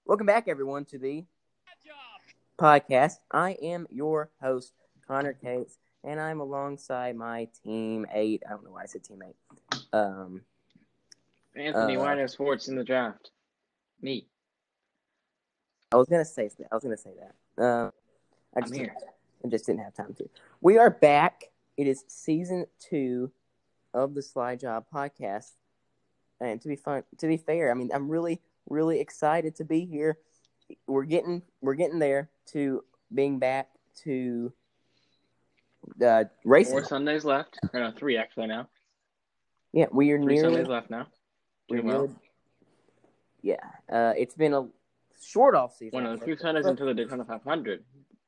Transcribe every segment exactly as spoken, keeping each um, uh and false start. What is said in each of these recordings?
Welcome back, everyone, to the podcast. I am your host, Connor Cates, and I'm alongside my team eight. I don't know why I said team eight. Um, Anthony uh, White has sports in the draft. Me. I was gonna say that. I was gonna say that. Uh, I just I'm here. I just didn't have time to. We are back. It is season two of the Slide Job podcast, and to be fun, to be fair, I mean, I'm really, really excited to be here. We're getting, we're getting there to being back to uh, racing. Four Sundays left. Or no, three actually now. Yeah, we are Three nearly. Sundays left now. Doing we're well. nearly, yeah, uh, it's been a short off season. One of the actually. three Sundays until the Daytona five hundred.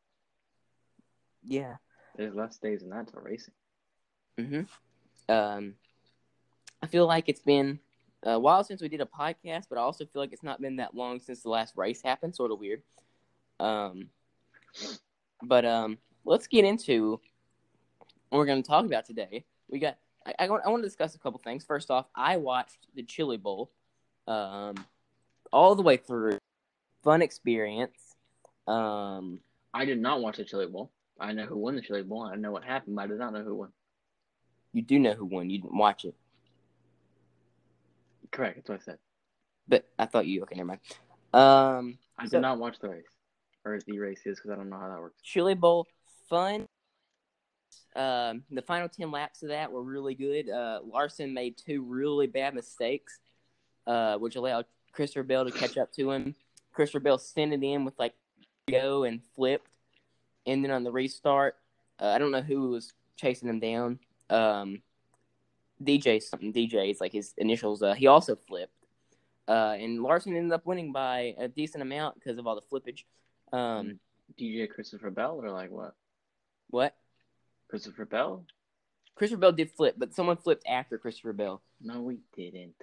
Yeah. There's less days than that till racing. Mm-hmm. Um, I feel like it's been a while since we did a podcast, but I also feel like it's not been that long since the last race happened. Sort of weird. Um, but um, let's get into what we're going to talk about today. We got. I, I want. I want to discuss a couple things. First off, I watched the Chili Bowl, um, all the way through. Fun experience. Um, I did not watch the Chili Bowl. I know who won the Chili Bowl. I know what happened, but I did not know who won. You do know who won. You didn't watch it. Correct. That's what I said. But I thought you. Okay, never mind. Um, I so, did not watch the race. Or the race is because I don't know how that works. Chili Bowl, fun. Um, the final ten laps of that were really good. Uh, Larson made two really bad mistakes, uh, which allowed Christopher Bell to catch up to him. Christopher Bell sent it in with like go and flipped, and then on the restart, uh, I don't know who was chasing him down. Um, D J something. D J is like his initials. Uh, he also flipped, uh, and Larson ended up winning by a decent amount because of all the flippage. Um, D J Christopher Bell or like what? What? Christopher Bell? Christopher Bell did flip, but someone flipped after Christopher Bell. No, we didn't.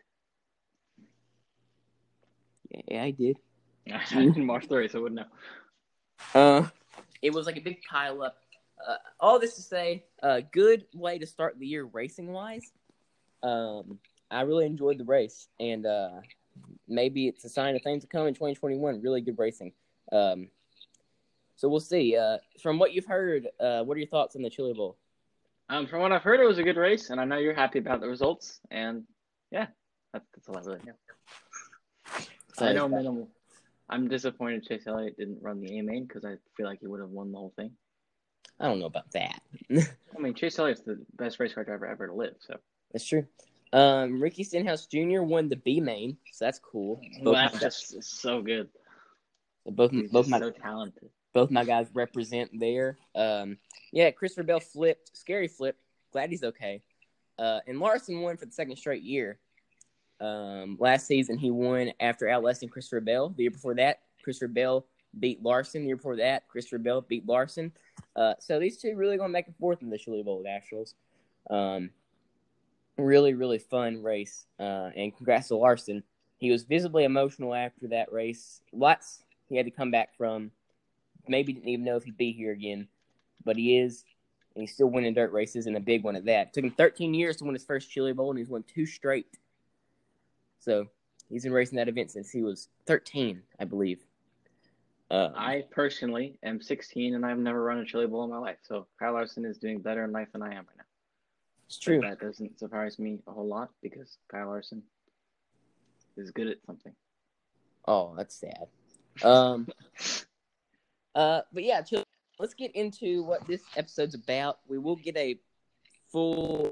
Yeah, I did. I didn't watch the race. I wouldn't know. Uh, it was like a big pile up. Uh, all this to say, a uh, good way to start the year racing wise. Um, I really enjoyed the race, and uh, maybe it's a sign of things to come in twenty twenty-one. Really good racing. Um, so we'll see. Uh, from what you've heard, uh, what are your thoughts on the Chili Bowl? Um, from what I've heard, it was a good race, and I know you're happy about the results. And yeah, that's, that's all I really know. I know minimal. I'm disappointed Chase Elliott didn't run the A main because I feel like he would have won the whole thing. I don't know about that. I mean, Chase Elliott's the best race car driver ever to live, so that's true. Um, Ricky Stenhouse Junior won the B main, so that's cool. Both well, that's just so good. Both, He's both my so talented. Both my guys represent there. Um, yeah, Christopher Bell flipped, scary flip. Glad he's okay. Uh, and Larson won for the second straight year. Um, last season he won after outlasting Christopher Bell. The year before that, Christopher Bell beat Larson. The year before that, Christopher Bell beat Larson. Uh, so these two really going back and forth in the Chili Bowl Nationals. Um, really, really fun race. Uh, and congrats to Larson. He was visibly emotional after that race. Lots he had to come back from. Maybe didn't even know if he'd be here again, but he is, and he's still winning dirt races, and a big one at that. It took him thirteen years to win his first Chili Bowl, and he's won two straight. So he's been racing that event since he was thirteen, I believe. Um, I personally am sixteen, and I've never run a Chili Bowl in my life. So Kyle Larson is doing better in life than I am right now. It's true. But that doesn't surprise me a whole lot because Kyle Larson is good at something. Oh, that's sad. Um. Uh, but yeah, chill. Let's get into what this episode's about. We will get a full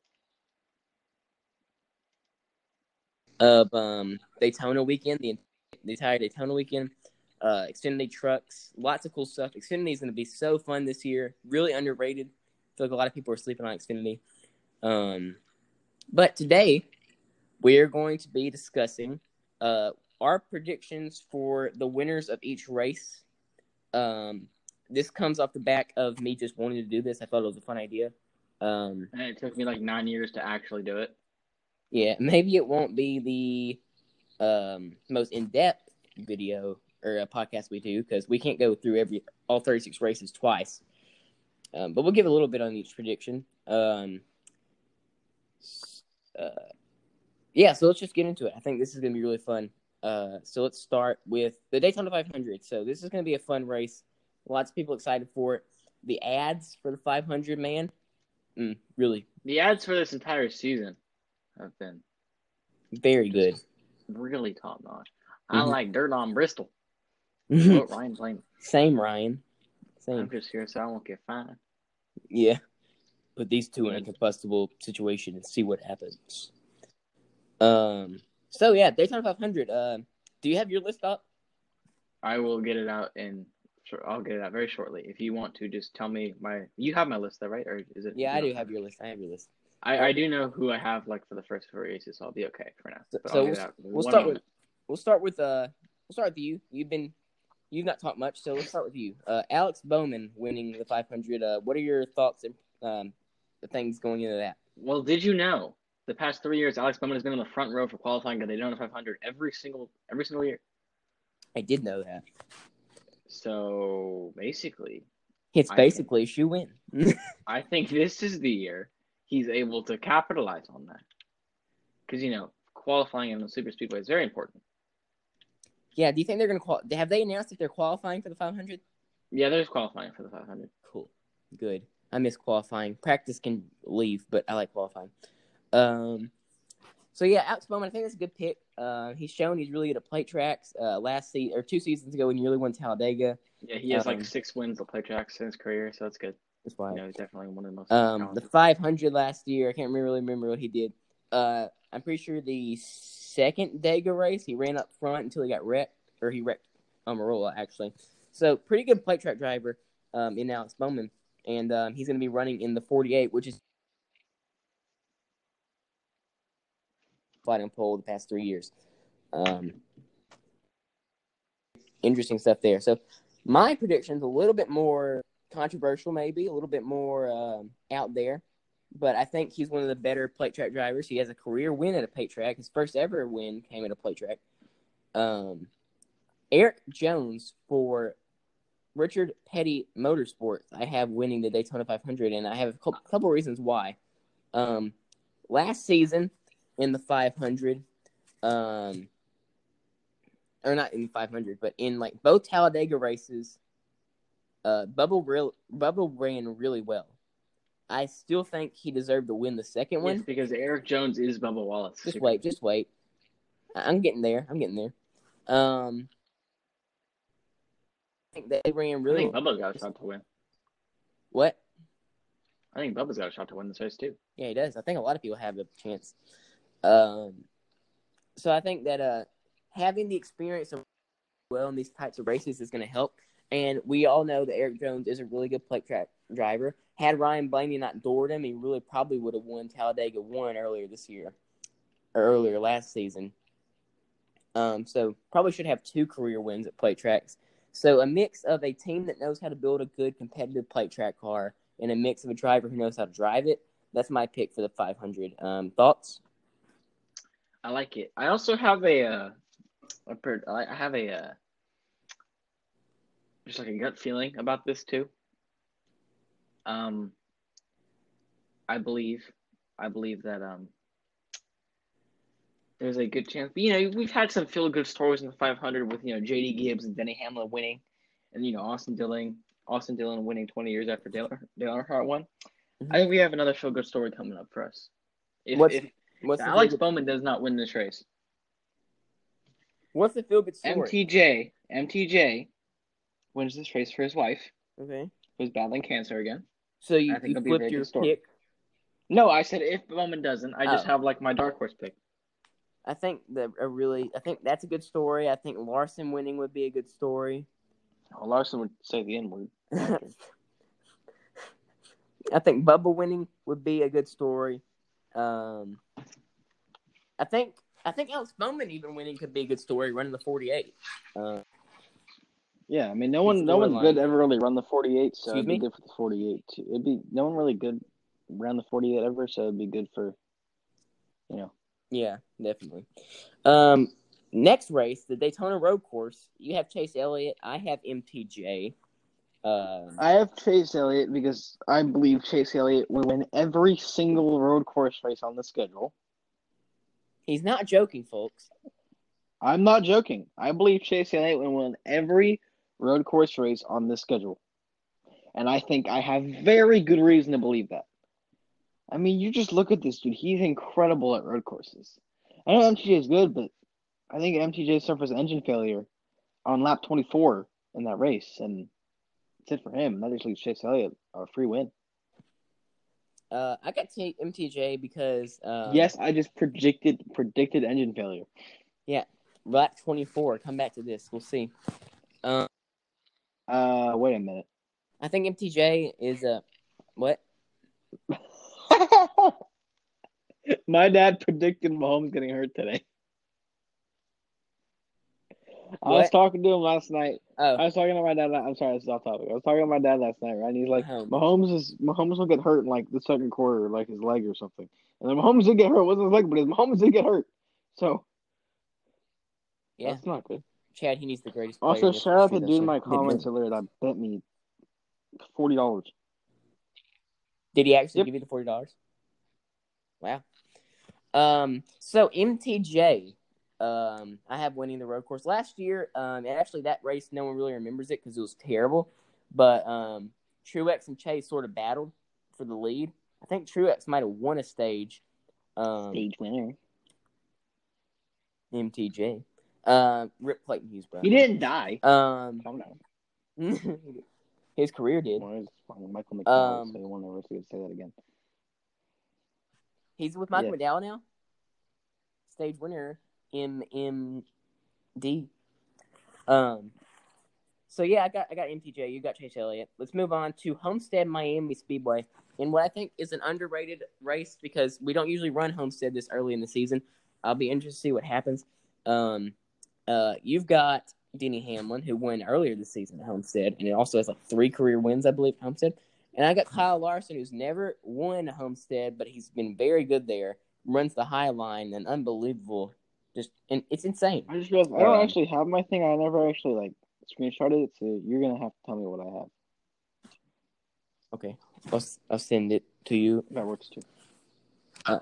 of um Daytona weekend, the, the entire Daytona weekend, uh, Xfinity trucks, lots of cool stuff. Xfinity is going to be so fun this year, really underrated. I feel like a lot of people are sleeping on Xfinity. Um, but today we're going to be discussing uh our predictions for the winners of each race. Um, this comes off the back of me just wanting to do this. I thought it was a fun idea. Um, and it took me like nine years to actually do it. Yeah, maybe it won't be the um, most in-depth video or a podcast we do because we can't go through every all thirty-six races twice. Um, but we'll give a little bit on each prediction. Um, uh, yeah, so let's just get into it. I think this is going to be really fun. Uh, so let's start with the Daytona five hundred. So this is going to be a fun race. Lots of people excited for it. The ads for the five hundred, man, mm, really. The ads for this entire season have been very good. Really top notch. Mm-hmm. I like dirt on Bristol. Oh, Ryan Blaney. Same, Ryan. Same. I'm just here so I won't get fined. Yeah. Put these two in a combustible situation and see what happens. Um. So, yeah, Daytona five hundred. Uh, do you have your list up? I will get it out in... I'll get it out very shortly. If you want to, just tell me my... You have my list, though, right? Or is it? Yeah, I do have your list. I have your list. I, I do know who I have, like, for the first four races, so I'll be okay for now. So, But so I'll we'll, get it out we'll start moment. with... We'll start with... Uh, we'll start with you. You've been... You've not talked much, so let's start with you. Uh, Alex Bowman winning the five hundred. Uh, what are your thoughts and um, the things going into that? Well, did you know the past three years Alex Bowman has been on the front row for qualifying at the Daytona five hundred every single every single year? I did know that. So basically, it's basically a shoe win. I think this is the year he's able to capitalize on that because you know qualifying in the super speedway is very important. Yeah, do you think they're going to qual- have they announced if they're qualifying for the five hundred? Yeah, there's qualifying for the five hundred. Cool. Good. I miss qualifying. Practice can leave, but I like qualifying. Um, so, yeah, Alex Bowman, I think that's a good pick. Uh, he's shown he's really good at plate tracks. Uh, last season, or two seasons ago when he really won Talladega. Yeah, he has um, like six wins at plate tracks in his career, so that's good. That's why. You know, he's definitely one of the most. Um, the five hundred last year, I can't really remember what he did. Uh, I'm pretty sure the second Dega race, he ran up front until he got wrecked, or he wrecked Almirola, actually. So, pretty good plate track driver um, in Alex Bowman. And um, he's going to be running in the forty-eight, which is fighting pole the past three years. Um, interesting stuff there. So, my prediction's a little bit more controversial, maybe, a little bit more um, out there. But I think he's one of the better plate track drivers. He has a career win at a plate track. His first ever win came at a plate track. Um, Eric Jones for Richard Petty Motorsports, I have winning the Daytona five hundred, and I have a couple reasons why. Um, last season in the five hundred, um, or not in the five hundred, but in like both Talladega races, uh, Bubba, real, Bubba ran really well. I still think he deserved to win the second one. Yes, because Eric Jones is Bubba Wallace. Just wait, just wait. I'm getting there. I'm getting there. Um, I think they ran really. I think Bubba's got a shot to win. What? I think Bubba's got a shot to win this race too. Yeah, he does. I think a lot of people have a chance. Um, so I think that uh, having the experience of well in these types of races is going to help. And we all know that Eric Jones is a really good plate track driver. Had Ryan Blaney not doored him, he really probably would have won Talladega one earlier this year, or earlier last season. Um, so probably should have two career wins at plate tracks. So a mix of a team that knows how to build a good competitive plate track car and a mix of a driver who knows how to drive it. That's my pick for the five hundred. Um, thoughts? I like it. I also have a, uh, a I have a, uh, just like a gut feeling about this too. Um, I believe, I believe that um, there's a good chance. But, you know, we've had some feel good stories in the five hundred with you know J D Gibbs and Denny Hamlin winning, and you know Austin Dillon, Austin Dillon winning twenty years after Dale, Dale Earnhardt won. Mm-hmm. I think we have another feel good story coming up for us. If, what's, if, what's if Alex Bowman does not win this race, what's the feel good story? M T J, M T J wins this race for his wife. Okay. Who's battling cancer again. So you, you flipped your pick? No, I said if Bowman doesn't, I just oh. have like my dark horse pick. I think that a really, I think that's a good story. I think Larson winning would be a good story. Well, Larson would say the N word. I think Bubba winning would be a good story. Um, I think I think Alex Bowman even winning could be a good story, running the forty-eight. Uh, yeah, I mean, no one, no one's good ever really run the forty-eight, so Excuse it'd me? be good for the forty-eight too. It'd be no one really good ran the forty-eight ever, so it'd be good for, you know. Yeah, definitely. Um, next race, the Daytona Road Course. You have Chase Elliott. I have M T J. Uh, I have Chase Elliott because I believe Chase Elliott will win every single road course race on the schedule. He's not joking, folks. I'm not joking. I believe Chase Elliott will win every road course race on this schedule. And I think I have very good reason to believe that. I mean, you just look at this dude. He's incredible at road courses. I know M T J is good, but I think M T J suffered an engine failure on lap twenty-four in that race, and that's it for him. That just leaves Chase Elliott a free win. Uh, I got T- M T J because um, yes, I just predicted predicted engine failure. Yeah, lap twenty-four. Come back to this. We'll see. Um, uh, wait a minute. I think M T J is a what? My dad predicted Mahomes getting hurt today. What? I was talking to him last night. Oh. I was talking to my dad. I'm sorry, this is off topic. I was talking to my dad last night, right? And he's like, Mahomes. Mahomes is Mahomes will get hurt in like the second quarter, like his leg or something. And then Mahomes did get hurt. It wasn't his leg, but his Mahomes did get hurt. So yeah, that's not good. Chad, he needs the greatest. Also, shout out to dude in my comments earlier that bet me forty dollars. Did he actually yep. give you the forty dollars? Wow. Um. So M T J. Um, I have winning the road course last year. Um, and actually that race no one really remembers it because it was terrible. But um, Truex and Chase sort of battled for the lead. I think Truex might have won a stage. Um, stage winner. M T J. Um, Rip Clayton Hughes, bro. He didn't die. Um, Calm down. His career did. Well, Michael McDowell, um, so you won't ever say that again. He's with Michael yes. McDowell now. Stage winner. M M D. Um. So yeah, I got I got M T J. You got Chase Elliott. Let's move on to Homestead Miami Speedway, in what I think is an underrated race because we don't usually run Homestead this early in the season. I'll be interested to see what happens. Um. Uh. You've got Denny Hamlin, who won earlier this season at Homestead, and it also has like three career wins, I believe, at Homestead. And I got Kyle Larson, who's never won Homestead, but he's been very good there. Runs the high line, and unbelievable. Just and it's insane. I just realized I don't um, actually have my thing. I never actually like screenshotted it, so you're gonna have to tell me what I have. Okay, I'll I'll send it to you. That works too. Uh,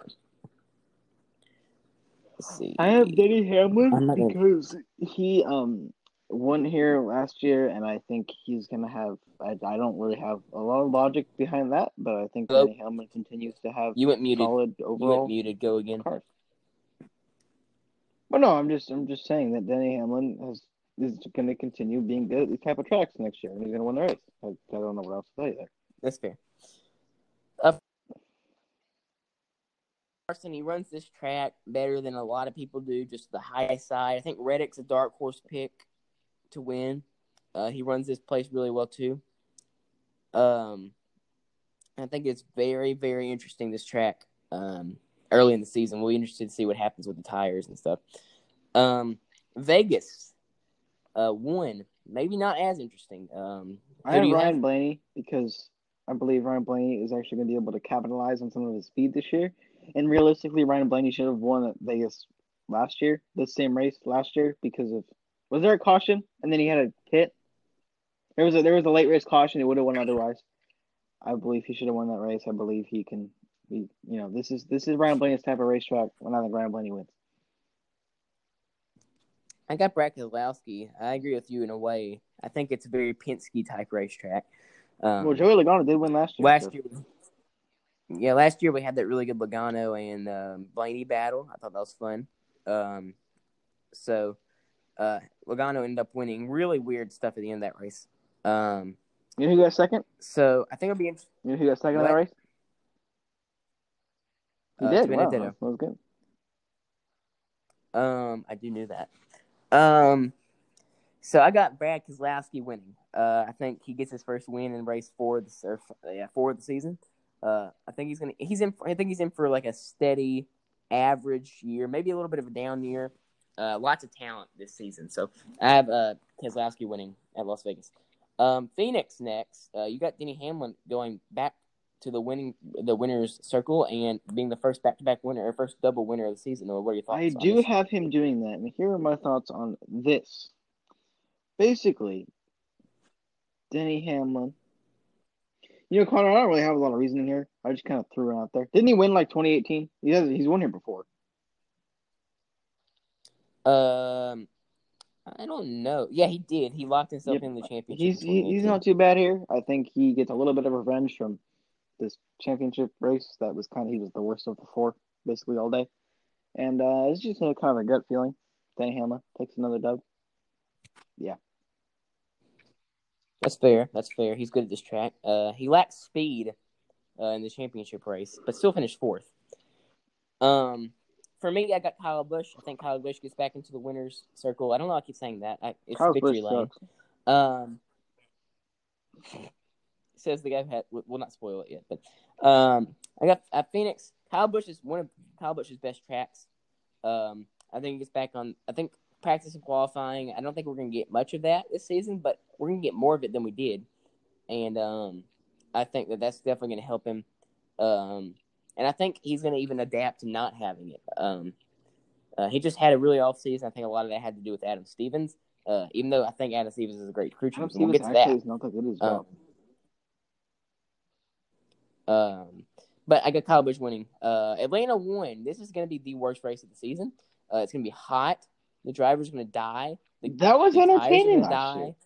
let's see. I have Denny Hamlin gonna... because he um won here last year, and I think he's gonna have. I, I don't really have a lot of logic behind that, but I think Hello? Denny Hamlin continues to have you went muted. solid overall. You went muted. Go again. Cars. Well, no, I'm just I'm just saying that Denny Hamlin has is going to continue being good at these type of tracks next year, and he's going to win the race. I, I don't know what else to tell you there. That's fair. Uh, Carson, he runs this track better than a lot of people do, just the high side. I think Reddick's a dark horse pick to win. Uh, he runs this place really well too. Um, I think it's very, very interesting, this track. Um. Early in the season, we'll be interested to see what happens with the tires and stuff. Um, Vegas, uh, one maybe not as interesting. Um, I have Ryan have? Blaney because I believe Ryan Blaney is actually going to be able to capitalize on some of his speed this year. And realistically, Ryan Blaney should have won at Vegas last year, the same race last year, because of was there a caution and then he had a hit. There was a there was a late race caution. He would have won otherwise. I believe he should have won that race. I believe he can. He, you know, this is this is Ryan Blaney's type of racetrack. When I think Ryan Blaney wins. I got Brad Keselowski. I agree with you in a way. I think it's a very Penske type racetrack. Um, well, Joey Logano did win last year. Last so. year, yeah, last year we had that really good Logano and um, Blaney battle. I thought that was fun. Um, so uh, Logano ended up winning. Really weird stuff at the end of that race. Um, you know who got second? So I think it'll be interesting. You know who got second what? in that race? He uh, did. Wow, that was good. Um, I do know that. Um, so I got Brad Keselowski winning. Uh, I think he gets his first win in race four of the or, yeah four of the season. Uh, I think he's gonna he's in. I think he's in for like a steady, average year, maybe a little bit of a down year. Uh, lots of talent this season. So I have uh Keselowski winning at Las Vegas. Um, Phoenix next. Uh, you got Denny Hamlin going back to the winning the winners circle and being the first back-to-back winner or first double winner of the season. Or what are your thoughts? I on do this? have him doing that, and here are my thoughts on this. Basically, Denny Hamlin. You know, Connor, I don't really have a lot of reasoning here. I just kind of threw it out there. Didn't he win like twenty eighteen? He has. He's won here before. Um, I don't know. Yeah, he did. He locked himself Yep. in the championship. He's in he, he's twenty eighteen. not too bad here. I think he gets a little bit of revenge from this championship race. That was kind of he was the worst of the four basically all day, and uh, it's just a kind of a gut feeling. Danny Hamlin takes another dub. Yeah, That's fair. That's fair. He's good at this track. Uh, he lacks speed uh, in the championship race, but still finished fourth. Um, for me, I got Kyle Busch. I think Kyle Busch gets back into the winners' circle. I don't know. I keep saying that. I, it's Kyle victory Busch lane. sucks. Um, says the guy who had. We'll not spoil it yet, but um, I got at Phoenix. Kyle Busch is one of Kyle Busch's best tracks. Um, I think he gets back on. I think practice and qualifying. I don't think we're going to get much of that this season, but we're going to get more of it than we did, and um, I think that that's definitely going to help him. Um, and I think he's going to even adapt to not having it. Um, uh, he just had a really off season. I think a lot of that had to do with Adam Stevens. Uh, even though I think Adam Stevens is a great crew chief, Adam and we'll Stevens get to actually that. is not that good as well. Um, um, but I got Kyle Busch winning. Uh, Atlanta won. This is going to be the worst race of the season. Uh, it's going to be hot. The driver's going to die. The, That was the tires are entertaining going to last die. year.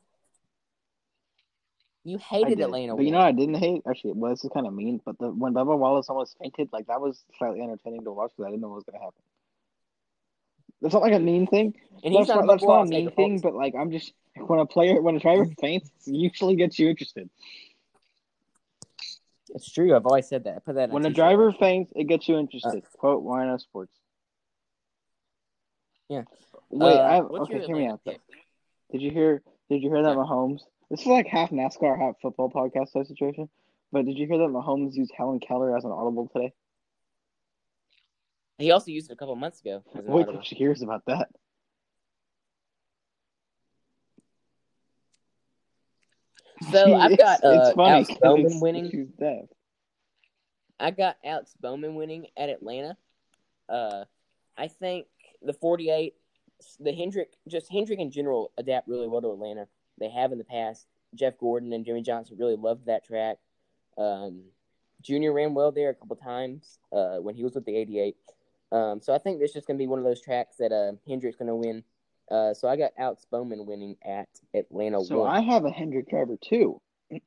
You I hated did, Atlanta but you know one. what I didn't hate? Actually, well, this is kind of mean, but the when Bubba Wallace almost fainted, like that was slightly entertaining to watch because I didn't know what was going to happen. That's not like a mean thing. And he's That's not not a that's Bubba not a Wallace mean hater, thing, folks. but like I'm just when a player when a driver faints, it usually gets you interested. It's true. I've always said that. I put that in When a a t-shirt. driver actually. faints, it gets you interested. Uh, Quote Wino Sports. Yeah. Wait, Uh, I what's okay. your Hear me Atlanta out though. pick? Did you hear? Did you hear that Yeah. Mahomes? This is like half NASCAR, half football podcast type situation. But did you hear that Mahomes used Helen Keller as an audible today? He also used it a couple of months ago as an Wait audible. till she hears about that. So I've got it's, uh, it's funny Alex Bowman it's, winning. She's deaf. I got Alex Bowman winning at Atlanta. Uh, I think the forty-eight, the Hendrick, just Hendrick in general adapt really well to Atlanta. They have in the past. Jeff Gordon and Jimmy Johnson really loved that track. Um, Junior ran well there a couple times uh, when he was with the eighty-eight. Um, so I think this is just going to be one of those tracks that uh, Hendrick's going to win. Uh, so I got Alex Bowman winning at Atlanta So one. I have a Hendrick driver too.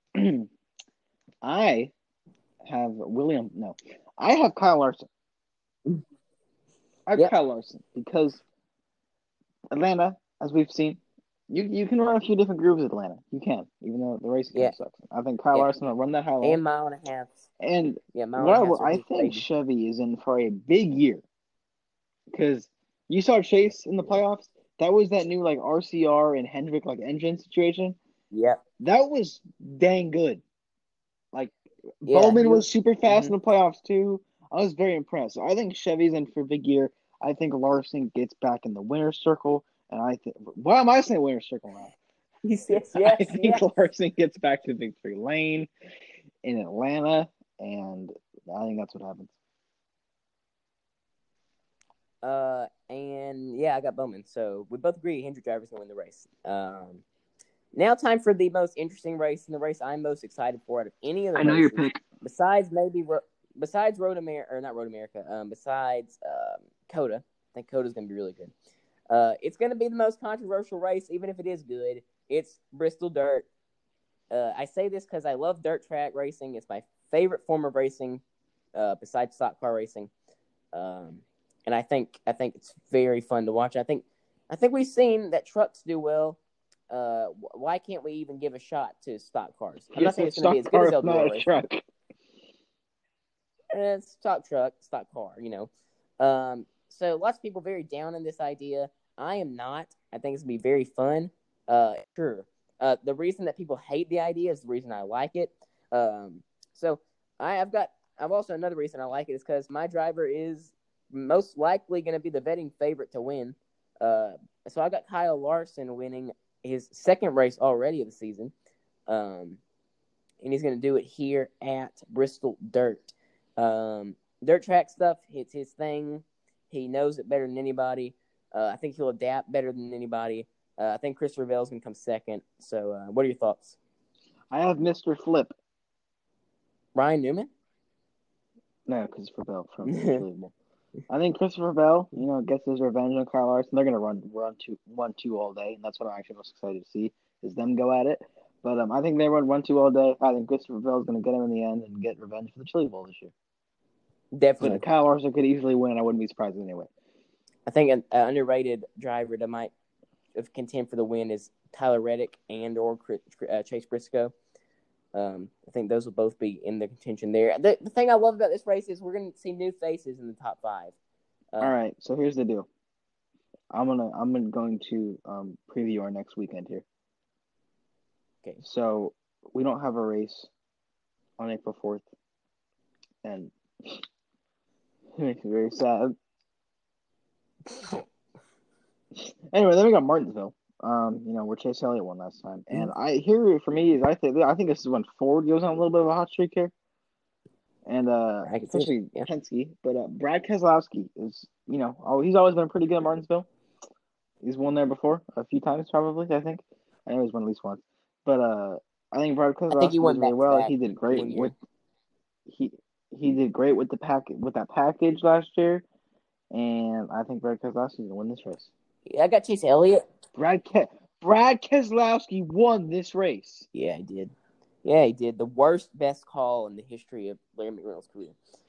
I have William. No, I have Kyle Larson. I have yep. Kyle Larson because Atlanta, as we've seen, you you can run a few different grooves at Atlanta. You can, even though the racing kind yeah. of sucks. I think Kyle yeah. Larson will run that high line. And mile and a half. And yeah, mile what and a half I, I think baby. Chevy is in for a big year because you saw Chase in the playoffs. That was that new like R C R and Hendrick like engine situation. Yeah, that was dang good. Like yeah, Bowman was, was super fast mm-hmm. in the playoffs too. I was very impressed. So I think Chevy's in for a big year. I think Larson gets back in the winner's circle, and I think why am I saying winner's circle now? Yes, yes, I think yes. Larson gets back to victory lane in Atlanta, and I think that's what happens. Uh, and yeah, I got Bowman. So we both agree Hendrick driver's gonna win the race. Um, now time for the most interesting race and the race I'm most excited for out of any of the I know races. your pick. Besides maybe besides Road America or not Road America. Um, besides um, Coda, I think Coda's gonna be really good. Uh, it's gonna be the most controversial race, even if it is good. It's Bristol Dirt. Uh, I say this because I love dirt track racing. It's my favorite form of racing, uh, besides stock car racing. Um, and I think I think it's very fun to watch. I think I think we've seen that trucks do well. Uh, why can't we even give a shot to stock cars? I'm not saying it's going to be as good as L B R race. Truck. It's stock truck, stock car. You know, um, so lots of people very down on this idea. I am not. I think it's going to be very fun. Uh, sure. Uh, the reason that people hate the idea is the reason I like it. Um, so I, I've got. I've also another reason I like it is because my driver is most likely going to be the betting favorite to win. Uh, so I got Kyle Larson winning his second race already of the season, um, and he's going to do it here at Bristol Dirt. Um, dirt track stuff, it's his thing. He knows it better than anybody. Uh, I think he'll adapt better than anybody. Uh, I think Christopher Bell's going to come second. So uh, what are your thoughts? I have Mister Flip. Ryan Newman? No, Christopher Bell from Unbelievable. I think Christopher Bell, you know, gets his revenge on Kyle Larson. They're gonna run run two one two all day, and that's what I'm actually most excited to see is them go at it. But um, I think they run one two all day. I think Christopher Bell is gonna get him in the end and get revenge for the Chili Bowl this year. Definitely. But Kyle Larson could easily win, and I wouldn't be surprised anyway. I think an, an underrated driver that might contend for the win is Tyler Reddick and or uh, Chase Briscoe. Um, I think those will both be in the contention there. The, the thing I love about this race is we're going to see new faces in the top five. Um, All right, so here's the deal. I'm gonna I'm going to um, preview our next weekend here. Okay. So we don't have a race on April fourth, and it makes me very sad. Anyway, then we got Martinsville. Um, you know, where Chase Elliott won last time, and Mm-hmm. I here for me is I think I think this is when Ford goes on a little bit of a hot streak here, and uh, I can see it, especially yeah. Penske. But uh, Brad Keselowski is, you know, oh, he's always been pretty good at Martinsville. He's won there before a few times, probably. I think I know he's won at least once. But uh, I think Brad I think he Keselowski won did really back to well. back He did great one year. with he he did great with the pack with that package last year, and I think Brad Keselowski's gonna win this race. Yeah, I got Chase Elliott. Brad Ke- Brad Keselowski won this race. Yeah, he did. Yeah, he did. The worst best call in the history of Larry McReynolds' career.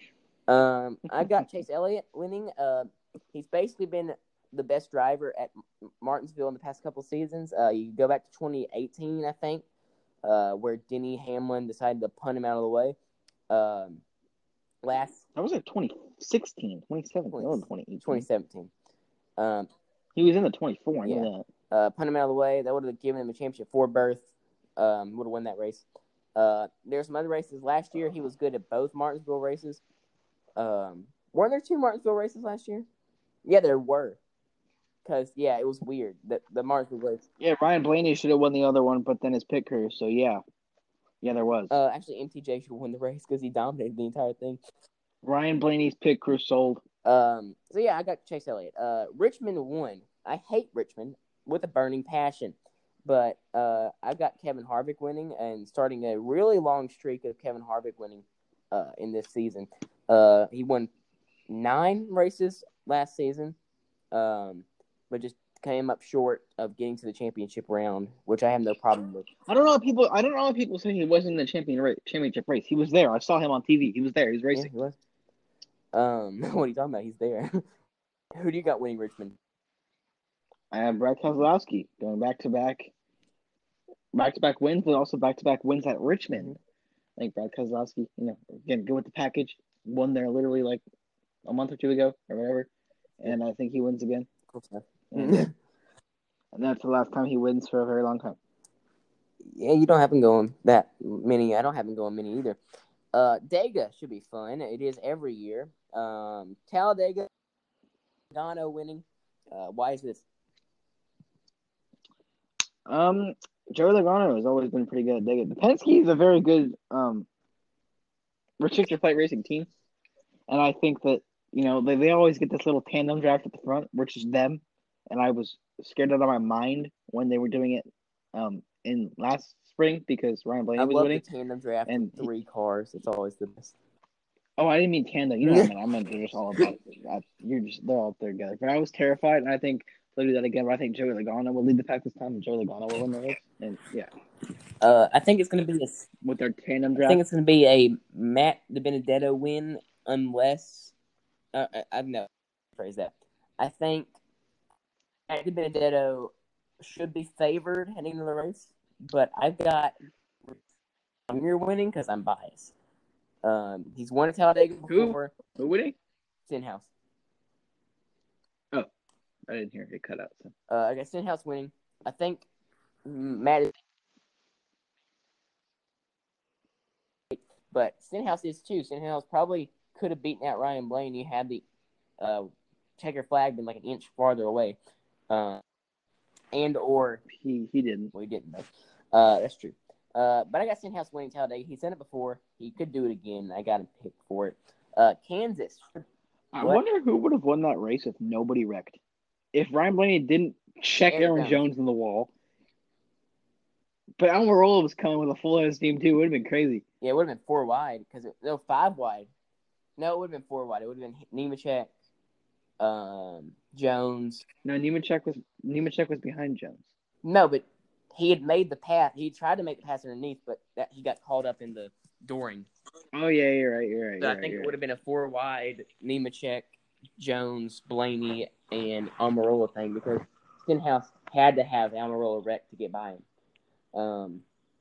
Um, I got Chase Elliott winning. Uh, he's basically been the best driver at Martinsville in the past couple seasons. Uh, you go back to twenty eighteen, I think, uh, where Denny Hamlin decided to punt him out of the way. Um, last That was like twenty sixteen, twenty seventeen, twenty, that was twenty eighteen. twenty seventeen. Um, he was in the twenty-four. I yeah. know that. Uh, punt him out of the way. That would have given him a championship for berth. Um, would have won that race. Uh, there's some other races last year. He was good at both Martinsville races. Um, weren't there two Martinsville races last year? Yeah, there were. Because, yeah, it was weird. The, the Martinsville race. Yeah, Ryan Blaney should have won the other one, but then his pit crew, so yeah. Yeah, there was. Uh, actually, M T J should win the race because he dominated the entire thing. Ryan Blaney's pit crew sold. Um, so, yeah, I got Chase Elliott. Uh, Richmond won. I hate Richmond with a burning passion. But uh, I've got Kevin Harvick winning and starting a really long streak of Kevin Harvick winning uh, in this season. Uh, he won nine races last season, um, but just came up short of getting to the championship round, which I have no problem with. I don't know if people. I don't know if people say he wasn't in the champion race, championship race. He was there. I saw him on T V. He was there. He was Yeah, racing. he was. Um, what are you talking about? He's there. Who do you got winning Richmond? I have Brad Keselowski going back to back, back to back wins, but also back to back wins at Richmond. Mm-hmm. I think Brad Keselowski, you know, again, good with the package. Won there literally like a month or two ago or whatever, and I think he wins again. Cool stuff. And, and that's the last time he wins for a very long time. Yeah, you don't have him going that many. I don't have him going many either. Uh, Dega should be fun. It is every year. Um, Talladega, Dono winning. Uh, why is this? Um, Joey Logano has always been pretty good at Dega. The Penske is a very good um restrictor flight racing team, and I think that you know they, they always get this little tandem draft at the front, which is them. And I was scared out of my mind when they were doing it um in last spring because Ryan Blaney I was love winning. the tandem draft and with three cars. It's always the best. Oh, I didn't mean tandem. You know what I meant. I meant they're just all about. You're just they're all up there together. But I was terrified, and I think they'll do that again. But I think Joey Logano will lead the pack this time, and Joey Logano will win the race. And yeah, uh, I think it's going to be a with their tandem I draft. think it's going to be a Matt DiBenedetto win, unless uh, I, I know phrase that. I think Matt DiBenedetto should be favored heading into the race, but I've got Junior winning because I'm biased. Um, he's won at Talladega before. Who? Who winning? Stenhouse. Oh, I didn't hear it cut out. So. Uh, I got Stenhouse winning. I think Matt is, but Stenhouse is too. Stenhouse probably could have beaten out Ryan Blaney had the uh, checker flag been like an inch farther away, uh, and or he he didn't. Well, he didn't though. Uh, that's true. Uh, but I got Stenhouse winning Talladega. He's done it before. He could do it again. I got him picked for it. Uh, Kansas. I What? wonder who would have won that race if nobody wrecked. If Ryan Blaney didn't check Aaron Aaron Jones. Jones in the wall. But Almirola was coming with a full head steam too. It would have been crazy. Yeah, it would have been four wide because no five wide. No, it would have been four wide. It would have been Nemechek, um, Jones. No, Nemechek was Nemechek was behind Jones. No, but he had made the pass. He tried to make the pass underneath, but that he got called up in the Doring. Oh yeah, you're right. You're right. So you're I think right, it would have been a four wide Nemechek, Jones, Blaney, and Almirola thing because Stenhouse had to have Almirola wrecked to get by him. Um.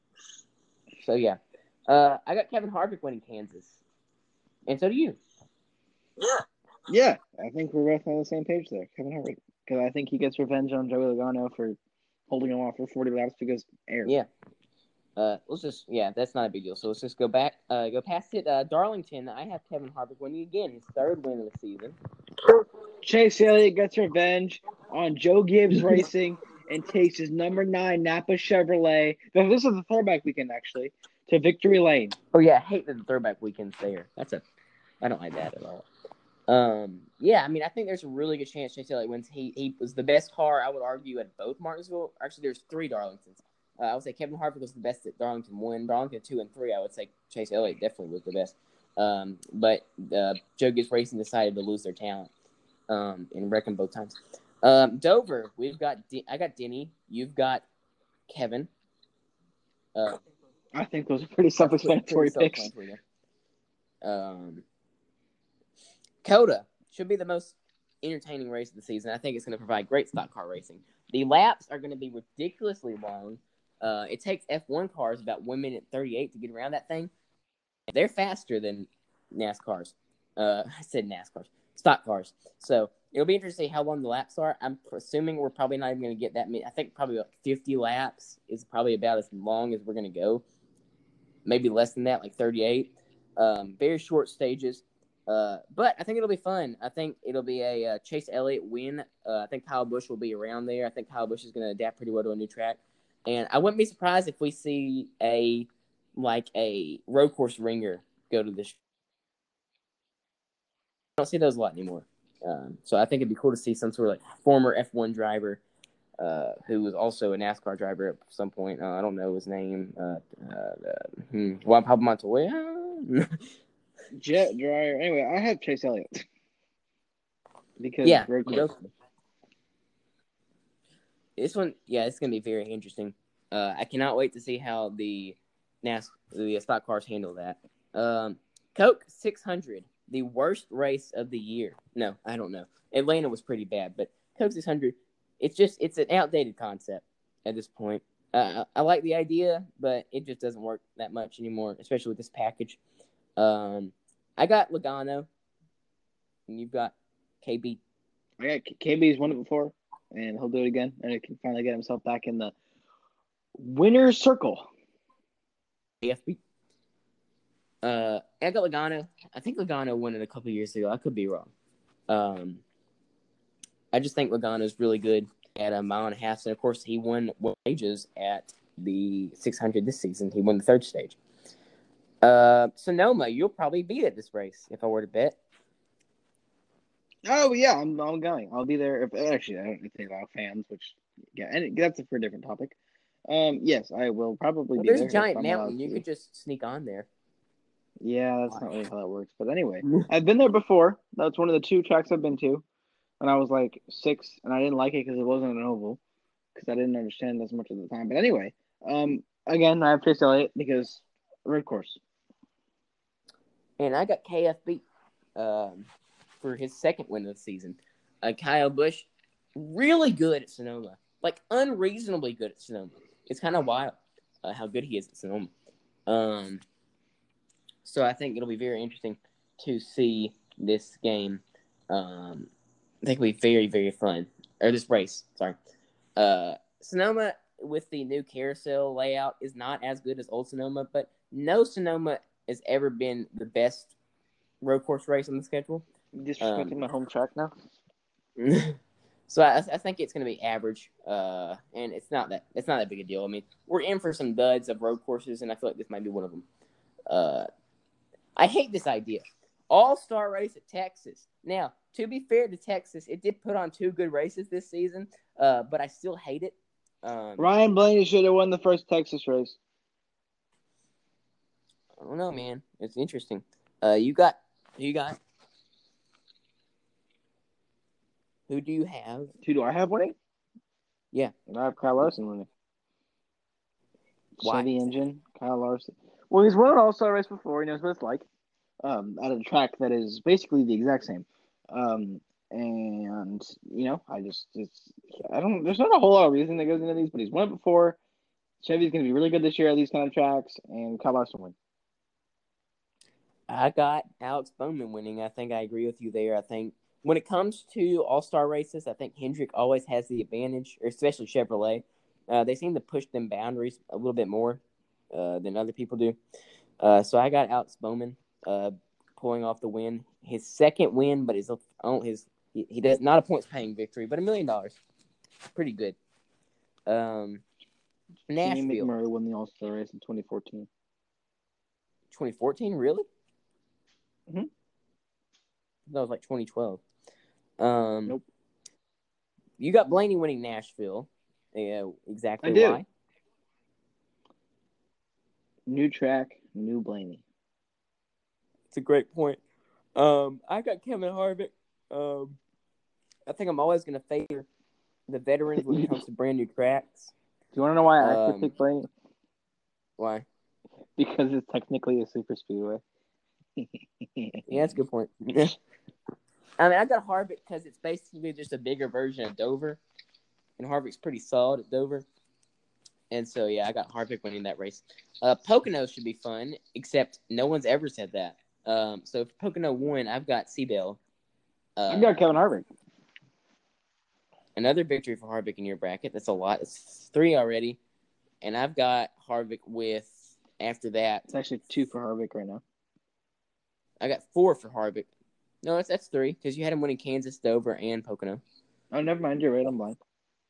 So yeah, uh, I got Kevin Harvick winning Kansas, and so do you. Yeah. Yeah, I think we're both on the same page there, Kevin Harvick, because I think he gets revenge on Joey Logano for holding him off for forty laps because air. Yeah. Uh, let's just yeah, that's not a big deal. So let's just go back, uh, go past it. Uh, Darlington, I have Kevin Harvick winning again, his third win of the season. Chase Elliott gets revenge on Joe Gibbs Racing and takes his number nine Napa Chevrolet. This is the throwback weekend actually to Victory Lane. Oh yeah, I hate that the throwback weekend's there. That's a, I don't like that at all. Um, yeah, I mean, I think there's a really good chance Chase Elliott wins. He he was the best car, I would argue, at both Martinsville. Actually, there's three Darlingtons. Uh, I would say Kevin Harvick was the best at Darlington one. Darlington two and three, I would say Chase Elliott definitely was the best. Um, but uh, Joe Gibbs Racing decided to lose their talent um, and wreck them both times. Um, Dover, we've got D- I got Denny. You've got Kevin. Uh, I think those are pretty self-explanatory pretty picks. self-explanatory, yeah. Um, Coda should be the most entertaining race of the season. I think it's going to provide great stock car racing. The laps are going to be ridiculously long. Uh, it takes F one cars about one minute thirty-eight to get around that thing. They're faster than NASCARs. Uh, I said NASCARs. Stock cars. So it'll be interesting to see how long the laps are. I'm assuming we're probably not even going to get that many. I think probably about fifty laps is probably about as long as we're going to go. Maybe less than that, like thirty-eight. Um, very short stages. Uh, but I think it'll be fun. I think it'll be a uh, Chase Elliott win. Uh, I think Kyle Busch will be around there. I think Kyle Busch is going to adapt pretty well to a new track. And I wouldn't be surprised if we see a like a road course ringer go to this. I don't see those a lot anymore. Um, so I think it'd be cool to see some sort of like former F one driver uh, who was also a NASCAR driver at some point. Uh, I don't know his name. Uh, uh, uh, hmm, Juan Pablo Montoya. Jet dryer. Anyway, I have Chase Elliott because yeah, road course. This one, yeah, it's gonna be very interesting. Uh, I cannot wait to see how the NAS the stock cars handle that. Um, Coke six hundred, the worst race of the year. No, I don't know. Atlanta was pretty bad, but Coke six hundred, it's just it's an outdated concept at this point. Uh, I, I like the idea, but it just doesn't work that much anymore, especially with this package. Um, I got Logano, and you've got K B. I got K B's won it before, and he'll do it again, and he can finally get himself back in the winner's circle. K F B. Uh, I got Logano. I think Logano won it a couple years ago. I could be wrong. Um, I just think Logano is really good at a mile and a half, and of course he won stages at the six hundred this season. He won the third stage. Uh, Sonoma, you'll probably beat at this race if I were to bet. Oh yeah, I'm I'm going. I'll be there. If actually, I don't think a lot of fans, which yeah, and that's for a different topic. Um, yes, I will probably Well, be there's there. a giant mountain. You could just sneak on there. Yeah, that's not really how that works. But anyway, I've been there before. That's one of the two tracks I've been to, and I was like six, and I didn't like it because it wasn't an oval, because I didn't understand as much at the time. But anyway, um, again, I have Chase Elliott because road course. And I got K F B um, for his second win of the season. Uh, Kyle Busch, really good at Sonoma. Like, unreasonably good at Sonoma. It's kind of wild uh, how good he is at Sonoma. Um, so I think it'll be very interesting to see this game. Um, I think it'll be very, very fun. Or this race, sorry. Uh, Sonoma, with the new carousel layout, is not as good as old Sonoma, but no Sonoma has ever been the best road course race on the schedule. You disrespecting um, my home track now? So I, I think it's going to be average, uh, and it's not that it's not that big a deal. I mean, we're in for some duds of road courses, and I feel like this might be one of them. Uh, I hate this idea. All-star race at Texas. Now, to be fair to Texas, it did put on two good races this season, uh, but I still hate it. Um, Ryan Blaney should have won the first Texas race. I don't know, man. It's interesting. Uh, you got, you got. Who do you have? Who do I have winning? Yeah. I have Kyle Larson winning. Why? Chevy engine, Kyle Larson. Well, he's won an All-Star race before. He knows what it's like. Um, at a track that is basically the exact same. Um, and you know, I just, it's, I don't. There's not a whole lot of reason that goes into these, but he's won it before. Chevy's going to be really good this year at these kind of tracks, and Kyle Larson win. I got Alex Bowman winning. I think I agree with you there. I think when it comes to all-star races, I think Hendrick always has the advantage, or especially Chevrolet. Uh, they seem to push them boundaries a little bit more uh, than other people do. Uh, so I got Alex Bowman uh, pulling off the win. His second win, but his own his he, he does not a points paying victory, but a million dollars, pretty good. Um, Jamie Nashville, McMurray won the All-Star race in twenty fourteen. twenty fourteen, really? Mm-hmm. That was like twenty twelve. Um, Nope. You got Blaney winning Nashville. Yeah, exactly I do. why. New track, new Blaney. It's a great point. Um, I got Kevin Harvick. Um, I think I'm always going to favor the veterans when it comes to brand new tracks. Do you want to know why I Um, actually picked Blaney? Why? Because it's technically a super speedway. Yeah, that's a good point. I mean, I got Harvick because it's basically just a bigger version of Dover, and Harvick's pretty solid at Dover. And so, yeah, I got Harvick winning that race. Uh, Pocono should be fun, except no one's ever said that. Um, so if Pocono won, I've got Seabell. Uh, I've got Kevin Harvick. Another victory for Harvick in your bracket. That's a lot. It's three already. And I've got Harvick with, after that. It's actually two for Harvick right now. I got four for Harvick. No, that's that's three, because you had him winning Kansas, Dover, and Pocono. Oh, never mind. You're right. I'm blind.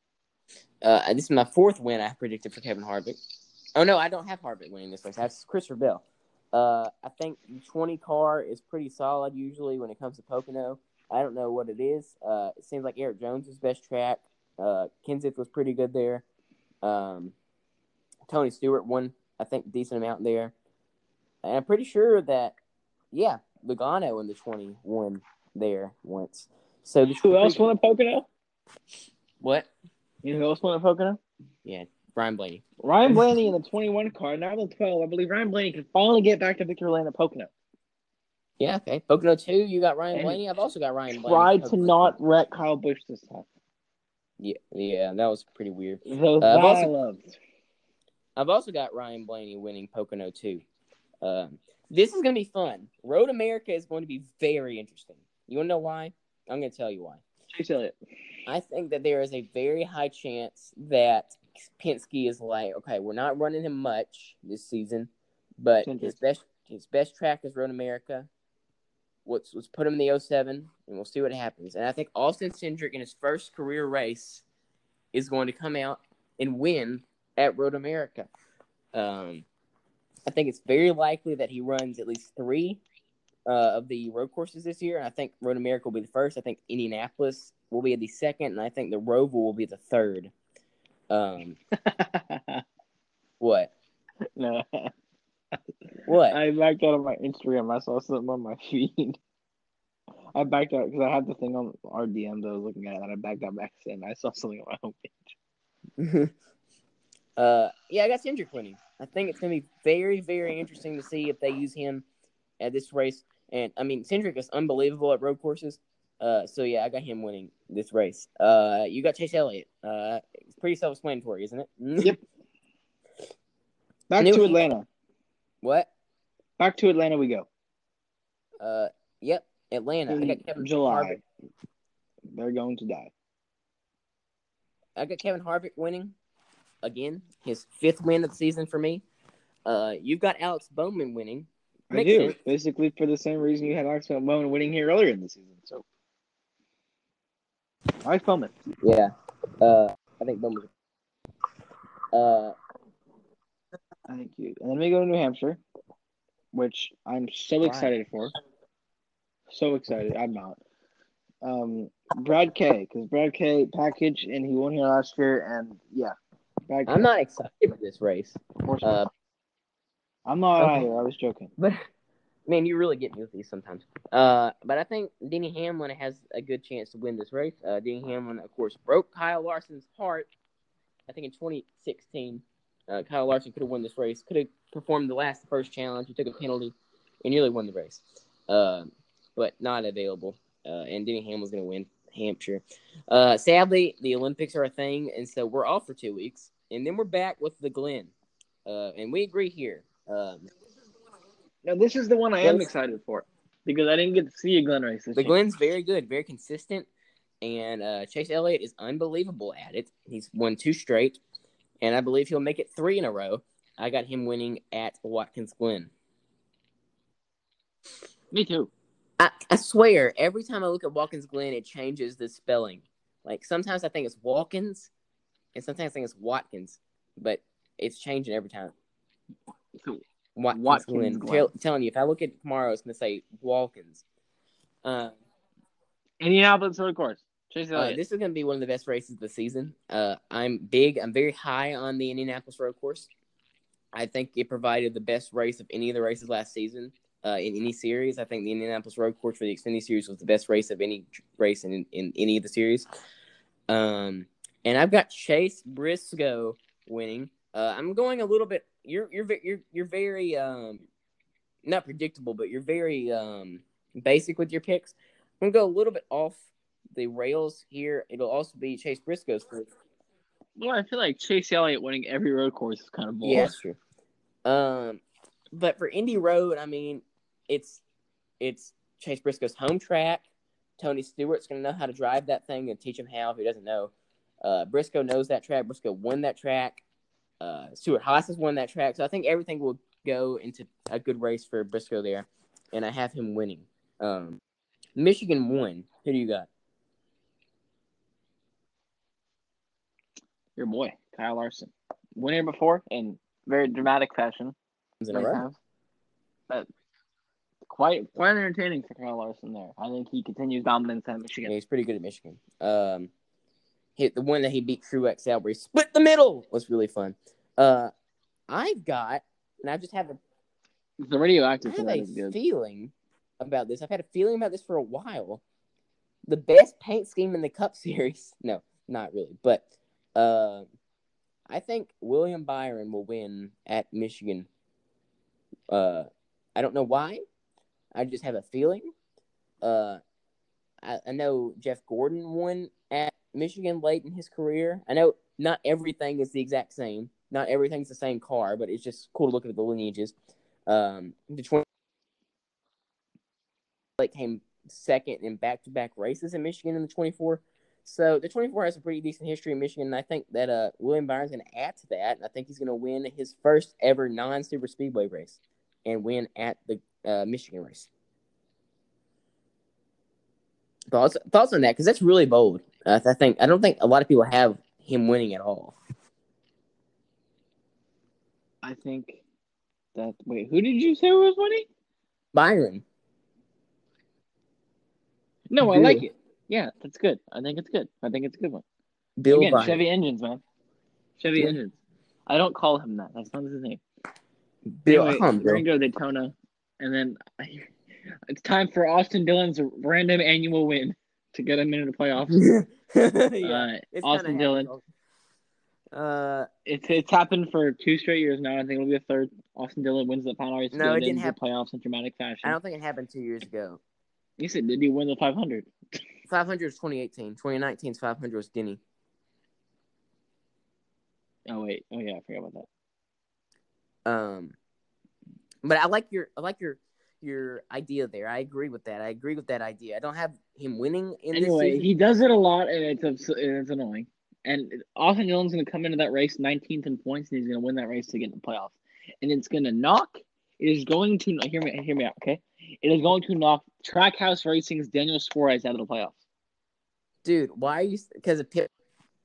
Uh, this is my fourth win I predicted for Kevin Harvick. Oh, no, I don't have Harvick winning this race. I have Christopher Bell. Uh, I think the twenty car is pretty solid usually when it comes to Pocono. I don't know what it is. Uh, it seems like Eric Jones' best track. Uh, Kenseth was pretty good there. Um, Tony Stewart won, I think, a decent amount there. And I'm pretty sure that, yeah, Logano in the twenty won there once. So the Who else won at Pocono? What? You know who else won at Pocono? Yeah, Ryan Blaney. Ryan Blaney in the twenty-one car, now the twelve. I believe Ryan Blaney can finally get back to victory lane at Pocono. Yeah, okay. Pocono two, you got Ryan And Blaney. I've also got Ryan Blaney. Tried to not wreck Kyle Busch this time. Yeah, yeah, that was pretty weird. Though Uh, that I've also- I loved. I've also got Ryan Blaney winning Pocono two. Um, this is going to be fun. Road America is going to be very interesting. You want to know why? I'm going to tell you why. Chase Elliott. I think that there is a very high chance that Penske is like, okay, we're not running him much this season, but his best his best track is Road America. Let's let's put him in the oh seven, and we'll see what happens. And I think Austin Cindric in his first career race is going to come out and win at Road America. Um, I think it's very likely that he runs at least three uh, of the road courses this year, and I think Road America will be the first. I think Indianapolis will be the second, and I think the Roval will be the third. Um, what? No. What? I backed out of my Instagram. I saw something on my feed. I backed out because I had the thing on our D Ms I was looking at, and I backed out back in. I saw something on my homepage. uh, yeah, I got Cindric winning. I think it's going to be very, very interesting to see if they use him at this race. And, I mean, Cindric is unbelievable at road courses. Uh, so, yeah, I got him winning this race. Uh, you got Chase Elliott. Uh, it's pretty self-explanatory, isn't it? Yep. Back New- to Atlanta. What? Back to Atlanta we go. Uh, yep, Atlanta. I got Kevin July. Harvick. They're going to die. I got Kevin Harvick winning again, his fifth win of the season for me. Uh, you've got Alex Bowman winning. I Makes do. sense. Basically for the same reason you had Alex Bowman winning here earlier in the season. So, Alex Bowman. Yeah. Uh, I think Bowman. Uh, Thank you. And then we go to New Hampshire, which I'm so Why? excited for. So excited. I'm not. Um, Brad K, because Brad K packaged and he won here last year, and yeah, Brad K. I'm not excited for this race. Of course Uh, not. I'm not okay. either. I was joking. But Man, you really get me with these sometimes. Uh, but I think Denny Hamlin has a good chance to win this race. Uh, Denny Hamlin, of course, broke Kyle Larson's heart. I think in twenty sixteen, uh, Kyle Larson could have won this race. Could have performed the last first challenge. He took a penalty and nearly won the race. Uh, but not available. Uh, and Denny Hamlin's going to win Hampshire. Uh, sadly, the Olympics are a thing, and so we're off for two weeks. And then we're back with the Glen. Uh, and we agree here. Um, No, this is the one I am excited for because I didn't get to see a Glen race this the year. Glen's very good, very consistent, and uh, Chase Elliott is unbelievable at it. He's won two straight, and I believe he'll make it three in a row. I got him winning at Watkins Glen. Me too. I, I swear, every time I look at Watkins Glen, it changes the spelling. Like, sometimes I think it's Watkins, and sometimes I think it's Watkins, but it's changing every time. Watkins, Watkins Glen. Glen. Tell, telling you, if I look at it tomorrow, it's going to say Watkins. Uh, Indianapolis Road Course. Chase uh, Elliott. this is going to be one of the best races of the season. Uh, I'm big. I'm very high on the Indianapolis Road Course. I think it provided the best race of any of the races last season uh, in any series. I think the Indianapolis Road Course for the Xfinity Series was the best race of any race in, in any of the series. Um, and I've got Chase Briscoe winning. Uh, I'm going a little bit. You're you're you're you're very um, not predictable, but you're very um, basic with your picks. I'm gonna go a little bit off the rails here. It'll also be Chase Briscoe's first. Well, I feel like Chase Elliott winning every road course is kind of bold. Yeah, that's true. Um, but for Indy Road, I mean, it's it's Chase Briscoe's home track. Tony Stewart's gonna know how to drive that thing and teach him how if he doesn't know. Uh, Briscoe knows that track. Briscoe won that track. Uh, Stuart Haas has won that track, so I think everything will go into a good race for Briscoe there, and I have him winning. Um, Michigan won. Who do you got? Your boy, Kyle Larson. Winner before in very dramatic fashion. In a row. But quite quite entertaining for Kyle Larson there. I think he continues dominance at Michigan. Yeah, he's pretty good at Michigan. Um, hit the one that he beat Truex out where he split the middle was really fun. Uh, I've got, and I just have a, the radioactive I have that a is good. feeling about this. I've had a feeling about this for a while. The best paint scheme in the Cup Series. No, not really, but uh, I think William Byron will win at Michigan. Uh, I don't know why. I just have a feeling. Uh, I, I know Jeff Gordon won at Michigan late in his career. I know not everything is the exact same. Not everything's the same car, but it's just cool to look at the lineages. Um, the twenty like came second in back-to-back races in Michigan in the twenty-four. So the twenty-four has a pretty decent history in Michigan, and I think that uh, William Byron's going to add to that, and I think he's going to win his first ever non-super speedway race and win at the uh, Michigan race. Thoughts thoughts on that? Because that's really bold. Uh, I think I don't think a lot of people have him winning at all. I think that wait, who did you say was winning? Byron. No, Bill. I like it. Yeah, that's good. I think it's good. I think it's a good one. Bill Again, Byron. Chevy engines, man. Chevy Yeah. engines. I don't call him that. That's not his name. Bill. Anyway, Come on, we're Bill. gonna go to Daytona, and then I, it's time for Austin Dillon's random annual win to get him into the playoffs. yeah, uh, it's Austin kinda Dillon. happened. Uh, It's it's happened for two straight years now. I think it'll be a third. Austin Dillon wins the final race. to No, get it didn't into the happen. playoffs in dramatic fashion. I don't think it happened two years ago. You said, did he win the five hundred? five hundred was twenty eighteen. twenty nineteen's five hundred was Denny. Oh wait, oh yeah, I forgot about that. Um, but I like your I like your your idea there. I agree with that. I agree with that idea. I don't have him winning in this Anyway, season. he does it a lot, and it's abs- and it's annoying. And Austin Dillon's going to come into that race nineteenth in points, and he's going to win that race to get in the playoffs. And it's going to knock. It is going to hear me. Hear me out, okay? It is going to knock Trackhouse Racing's Daniel Suarez out of the playoffs Dude, why are you? Because of Pip.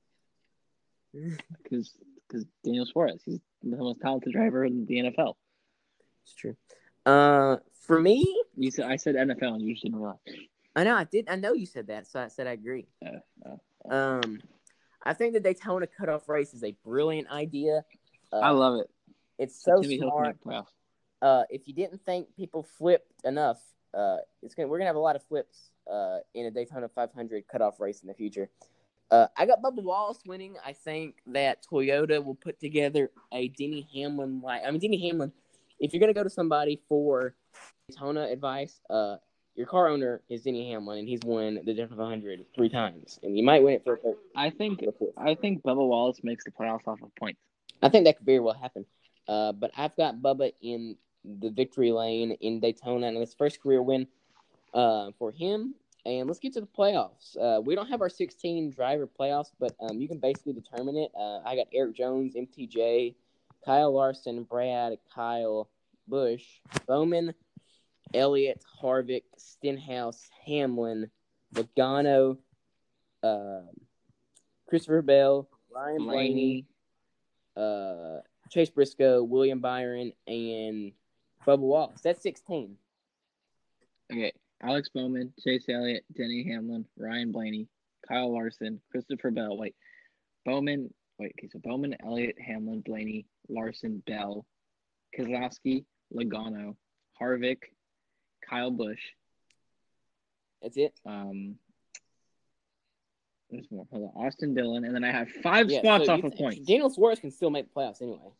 because because Daniel Suarez, he's the most talented driver in the N F L. It's true. Uh, for me, You said I said N F L, and you just didn't realize. I know I did. I know you said that, so I said I agree. Uh, uh, Um, I think the Daytona cutoff race is a brilliant idea. Uh, I love it. It's so Timmy Hill can smart. make playoffs. uh, if you didn't think people flipped enough, uh, it's gonna we're gonna have a lot of flips uh, in a Daytona five hundred cutoff race in the future. Uh, I got Bubba Wallace winning. I think that Toyota will put together a Denny Hamlin like. I mean, Denny Hamlin. If you're gonna go to somebody for Daytona advice, uh, your car owner is Denny Hamlin, and he's won the Daytona five hundred three times, and you might win it for. for I think for fourth. I think Bubba Wallace makes the playoffs off of points. I think that could very well happen. Uh, but I've got Bubba in the victory lane in Daytona, and his first career win uh, for him. And let's get to the playoffs. Uh, we don't have our sixteen driver playoffs, but um, you can basically determine it. Uh, I got Eric Jones, M T J, Kyle Larson, Brad, Kyle, Busch, Bowman, Elliott, Harvick, Stenhouse, Hamlin, Logano, uh, Christopher Bell, Ryan Blaney, uh, Chase Briscoe, William Byron, and Bubba Wallace. That's sixteen. Okay. Alex Bowman, Chase Elliott, Denny Hamlin, Ryan Blaney, Kyle Larson, Christopher Bell. Wait, Bowman. Wait, okay, so Bowman, Elliott, Hamlin, Blaney, Larson, Bell, Keselowski, Logano, Harvick, Kyle Busch. That's it. Um, there's more. Hold on, Austin Dillon, and then I have five Yeah, spots so off you of th- points. Daniel Suarez can still make the playoffs anyway.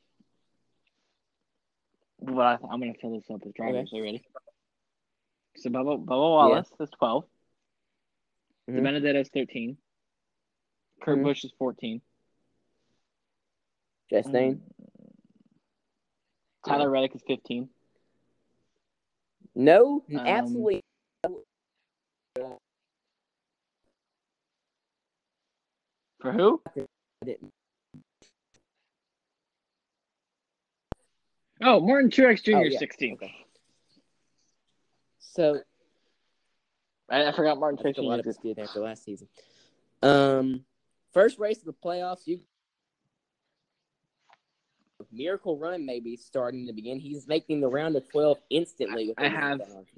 But I, I'm gonna fill this up with drivers. Okay. Are you ready? So Bubba, Bubba Wallace is twelve. Mhm. DiBenedetto's thirteen. Kurt Mhm. Busch is fourteen. Chastain. Tyler Yeah. Reddick is fifteen. No, Um, absolutely. For who? Oh, Martin Truex Junior Oh, is yeah. sixteen. Okay. So I, I forgot Martin I Truex think a lot Junior of us existed. did after last season. Um, first race of the playoffs, you miracle run maybe starting to begin. He's making the round of twelve instantly. With I everything have- going on.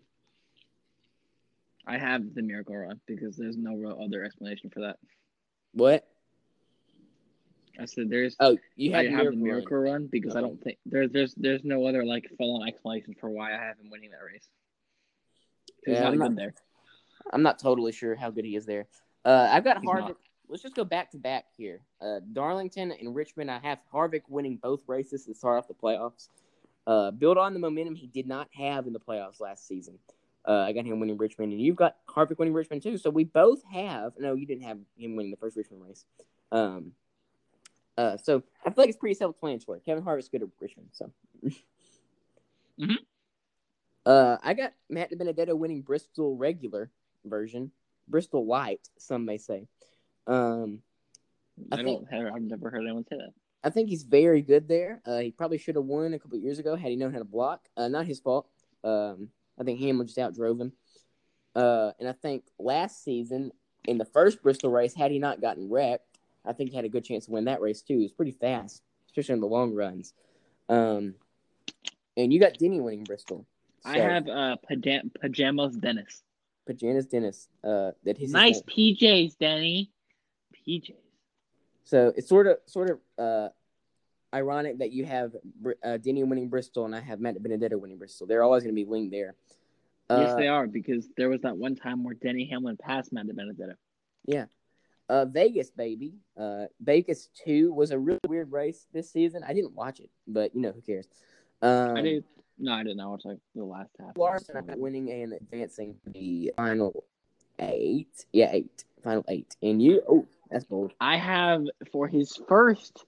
I have the Miracle Run because there's no real other explanation for that. What? I said there's. Oh, you I have, have miracle the Miracle run. Run because I Okay. don't think there's there's there's no other like full on explanation for why I have him winning that race. He's Yeah, not I'm good not- there. I'm not totally sure how good he is there. Uh, I've got He's Harvick. not. Let's just go back to back here. Uh, Darlington and Richmond. I have Harvick winning both races to start off the playoffs. Uh, build on the momentum he did not have in the playoffs last season. Uh, I got him winning Richmond, and you've got Harvick winning Richmond too. So we both have. No, you didn't have him winning the first Richmond race. Um. Uh. So I feel like it's pretty self-explanatory. Kevin Harvick's good at Richmond. So. Mhm. Uh, I got Matt DiBenedetto winning Bristol regular version, Bristol light, some may say. Um, I I, think- don't. I've never heard anyone say that. I think he's very good there. Uh, he probably should have won a couple of years ago had he known how to block. Uh, not his fault. Um, I think Hamlin just outdrove him. Uh, and I think last season in the first Bristol race, had he not gotten wrecked, I think he had a good chance to win that race too. He was pretty fast, especially in the long runs. Um, and you got Denny winning Bristol. I So, have uh pajam- pajamas Dennis. Pajamas Dennis. Uh, that his Nice P Js, Denny. P Js. So it's sort of sort of uh, ironic that you have uh, Denny winning Bristol and I have Matt Benedetto winning Bristol. They're always going to be linked there. Uh, Yes, they are because there was that one time where Denny Hamlin passed Matt Benedetto. Yeah. Uh, Vegas, baby. Uh, Vegas two was a really weird race this season. I didn't watch it, but you know who cares. Um, I did. No, I didn't. I watched like the last half. Larson I got winning and advancing to the final eight. Yeah, eight. Final eight. And you, oh, that's bold. I have for his first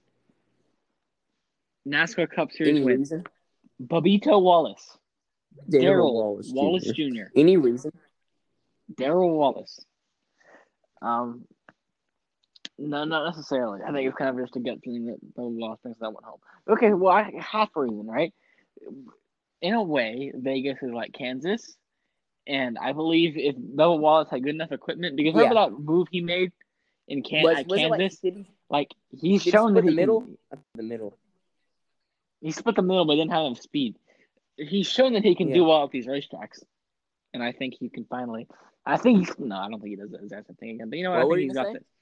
NASCAR Cup Series Any win, reason? Babito Wallace, Darrell Daryl Wallace, Wallace Junior Junior Any reason? Daryl Wallace. Um, no, not necessarily. I think it's kind of just a gut feeling that Bubba Wallace thinks that went home. Okay, well, I half a reason, right? In a way, Vegas is like Kansas, and I believe if Bubba Wallace had good enough equipment, because remember that move he made in Can- Was, at was it like, Kansas, did he, like, he's did he shown that split he the middle? can. The middle. He split the middle, but didn't have enough speed. He's shown that he can Yeah. do well at these racetracks, and I think he can finally. I think he's no, I don't think he does that exact same thing again. But you know what? What I were think you he's gonna got say? this.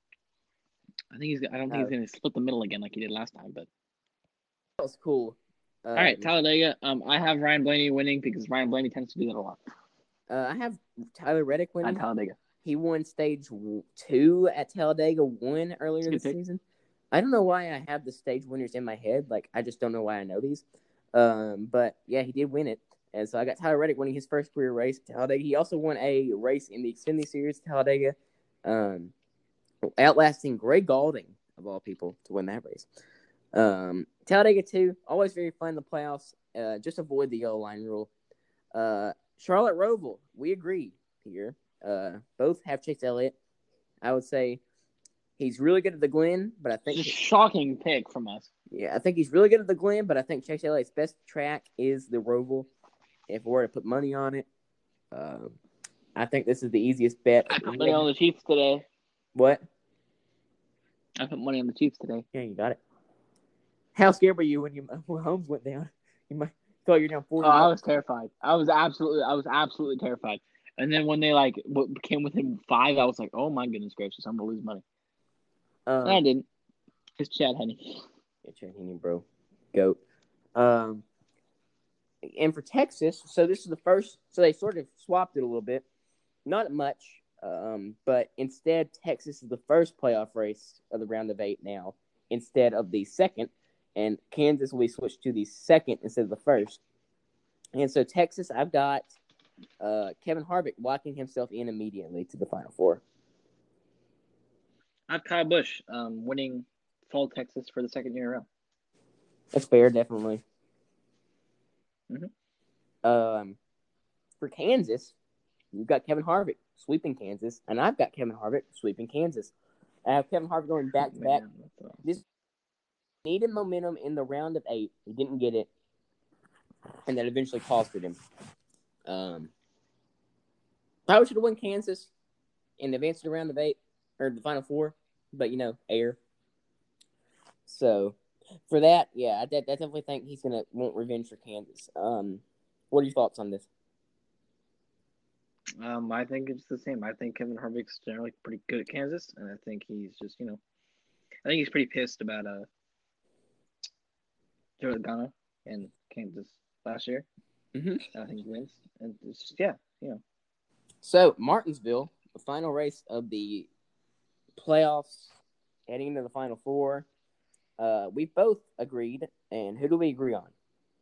I think he's. I don't think Oh. he's going to split the middle again like he did last time. But That was cool. Um, All right, Talladega. Um, I have Ryan Blaney winning because Ryan Blaney tends to do that a lot. Uh, I have Tyler Reddick On winning. Talladega. He won stage two at Talladega one earlier this pick. season. I don't know why I have the stage winners in my head. Like, I just don't know why I know these. Um, but, yeah, he did win it. And so I got Tyler Reddick winning his first career race at Talladega. He also won a race in the Xfinity Series at Talladega, um, outlasting Greg Galding, of all people, to win that race. Um, Talladega two, always very fun in the playoffs. Uh, just avoid the yellow line rule. Uh, Charlotte Roval, we agreed here. Uh, both have Chase Elliott. I would say he's really good at the Glen, but I think Just shocking pick from us. yeah, I think he's really good at the Glen, but I think Chase Elliott's best track is the Roval. If we were to put money on it, um, I think this is the easiest bet. I put money on the Chiefs today. What? I put money on the Chiefs today. Yeah, you got it. How scared were you when you when Holmes went down? You might thought you were down forty. Oh, I was terrified. I was absolutely, I was absolutely terrified. And then when they like came within five, I was like, "Oh my goodness gracious, I'm gonna lose money." Um, and I didn't. It's Chad Henne. Yeah, Chad Henne, bro, goat. Um, and for Texas, so this is the first. So they sort of swapped it a little bit, not much, um, but instead Texas is the first playoff race of the round of eight now, instead of the second. And Kansas will be switched to the second instead of the first. And so Texas, I've got uh, Kevin Harvick locking himself in immediately to the Final Four. I have Kyle Busch um, winning Fall Texas for the second year in a row. That's fair, definitely. Mm-hmm. Um, for Kansas, you've got Kevin Harvick sweeping Kansas, and I've got Kevin Harvick sweeping Kansas. I have Kevin Harvick going back to back. This needed momentum in the round of eight. He didn't get it, and that eventually costed him. Um, I should have won Kansas and advanced to the round of eight or the Final Four, but you know, air. So for that, yeah, I, I definitely think he's gonna want revenge for Kansas. Um, what are your thoughts on this? Um, I think it's the same. I think Kevin Harvick's generally pretty good at Kansas, and I think he's just, you know, I think he's pretty pissed about uh Joe Logano in Kansas last year. Mm-hmm. I think he wins, and it's just, yeah, you know. So Martinsville, the final race of the playoffs, heading into the Final Four. Uh, we both agreed, and who do we agree on?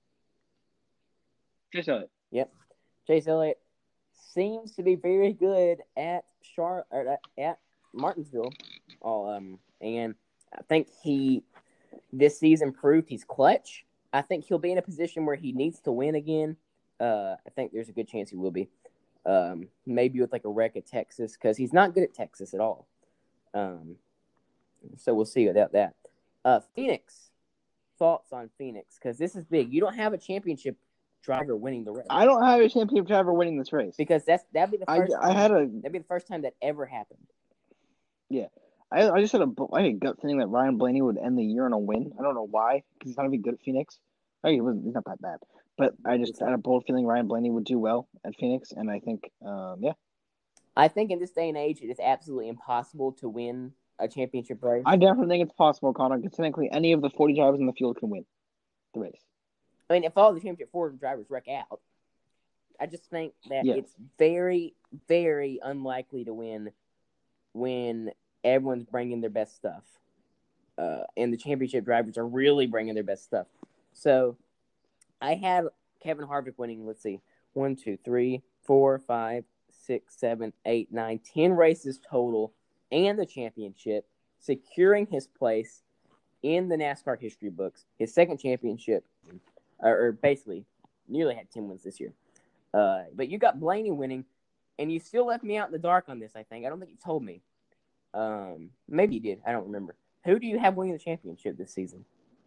Chase Elliott. Yep, Chase Elliott seems to be very good at Char or at, at Martinsville, um, and I think he this season proved he's clutch. I think he'll be in a position where he needs to win again. Uh, I think there's a good chance he will be. Um, maybe with like a wreck at Texas because he's not good at Texas at all. Um, so we'll see about that. Uh, Phoenix, thoughts on Phoenix? Because this is big. You don't have a championship driver winning the race. I don't have a championship driver winning this race because that's that'd be the first. I, I had a that'd be the first time that ever happened. Yeah, I I just had a I had a gut feeling that Ryan Blaney would end the year on a win. I don't know why because he's not even good at Phoenix. I mean, he wasn't, he's not that bad, but I just had a bold feeling Ryan Blaney would do well at Phoenix, and I think, um, yeah. I think in this day and age, it is absolutely impossible to win a championship race. I definitely think it's possible, Connor, because technically any of the forty drivers in the field can win the race. I mean, if all the championship four drivers wreck out, I just think that yes. it's very, very unlikely to win when everyone's bringing their best stuff. Uh, and the championship drivers are really bringing their best stuff. So I had Kevin Harvick winning, let's see, one, two, three, four, five, six, seven, eight, nine, ten races total and the championship, securing his place in the NASCAR history books, his second championship, or, or basically nearly had ten wins this year. Uh, but you got Blaney winning, and you still left me out in the dark on this, I think. I don't think you told me. Um, maybe you did. I don't remember. Who do you have winning the championship this season?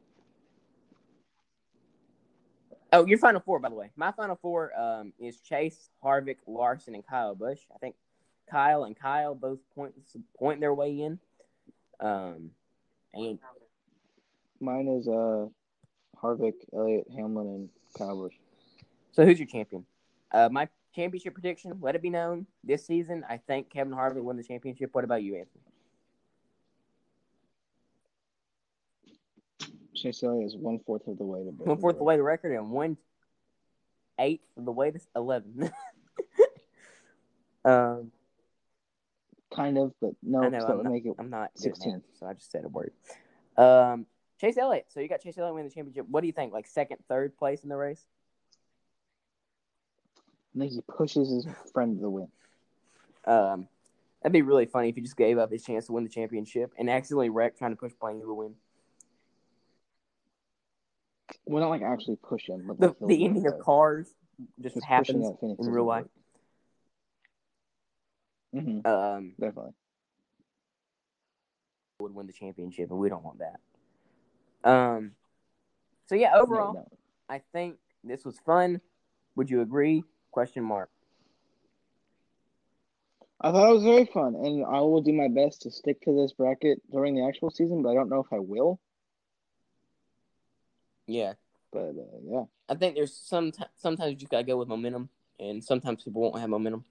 Oh, your Final Four, by the way. My Final Four um, is Chase, Harvick, Larson, and Kyle Busch. I think Kyle and Kyle both point point their way in. Um, and Mine is uh, Harvick, Elliott, Hamlin, and Kyle Busch. So who's your champion? Uh, my championship prediction, let it be known, this season, I think Kevin Harvick won the championship. What about you, Anthony? Chase Elliott is one fourth of the way to one fourth of the way to record and one eighth of the way to eleven. um, kind of, but no, I know that I'm would not, make it I'm not good at sixteen. math, so I just said a word. Um, Chase Elliott. So you got Chase Elliott winning the championship. What do you think? Like second, third place in the race? I think he pushes his friend to the win. Um, that'd be really funny if he just gave up his chance to win the championship and accidentally wrecked trying to push Blaney to the win. Well, not like actually push him, but The, like the ending of Cars just, just happens in real life. Mm-hmm. Um, Definitely would win the championship, and we don't want that. Um, so yeah, overall, no, no. I think this was fun. Would you agree? Question mark. I thought it was very fun, and I will do my best to stick to this bracket during the actual season, but I don't know if I will. Yeah. But, uh, yeah. I think there's some t- sometimes you just got to go with momentum, and sometimes people won't have momentum.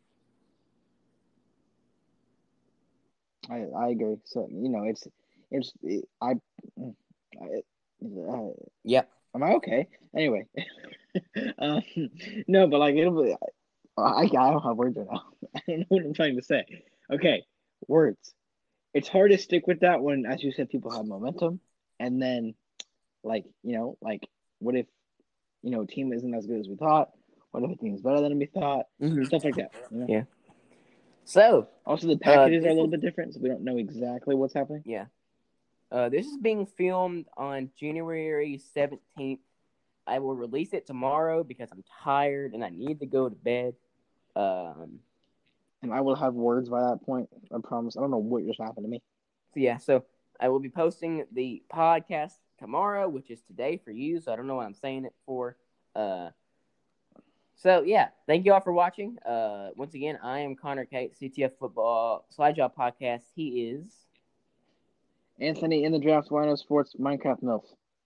I I agree. So, you know, it's, it's, it, I, I uh, Yep. Am I okay? Anyway. um, no, but, like, it'll be, I, I don't have words right now. I don't know what I'm trying to say. Okay, words. It's hard to stick with that when, as you said, people have momentum, and then, like, you know, like, what if, you know, a team isn't as good as we thought? What if a team is better than we thought? Mm-hmm. Stuff like that. You know? Yeah. So also, the packages uh, are a little was, bit different, so we don't know exactly what's happening. Yeah. Uh, this is being filmed on January seventeenth. I will release it tomorrow because I'm tired and I need to go to bed. Um, and I will have words by that point. I promise. I don't know what just happened to me. So yeah, so I will be posting the podcast tomorrow, which is today for you. So I don't know what I'm saying it for. Uh, so yeah, thank you all for watching. Uh, once again, I am Connor Kate, C T F Football Slide Job Podcast. He is Anthony in the Draft Wino Sports Minecraft Milf.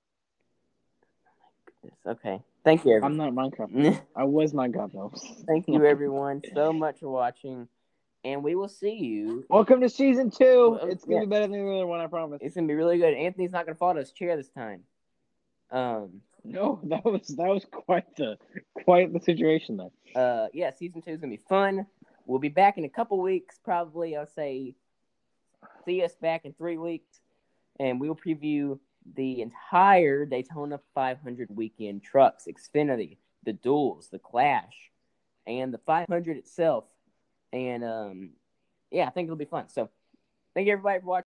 Okay, thank you. Everyone. I'm not Minecraft. I was Minecraft Milf. Thank you, everyone, so much for watching, and we will see you. Welcome to season two. Well, it's gonna yeah. be better than the other one, I promise. It's gonna be really good. Anthony's not gonna fall to his chair this time. Um. No, that was that was quite the quite the situation there. Uh, yeah, season two is gonna be fun. We'll be back in a couple weeks, probably. I'll say, see us back in three weeks, and we'll preview the entire Daytona five hundred weekend: trucks, Xfinity, the duels, the Clash, and the five hundred itself. And um, yeah, I think it'll be fun. So, thank you everybody for watching.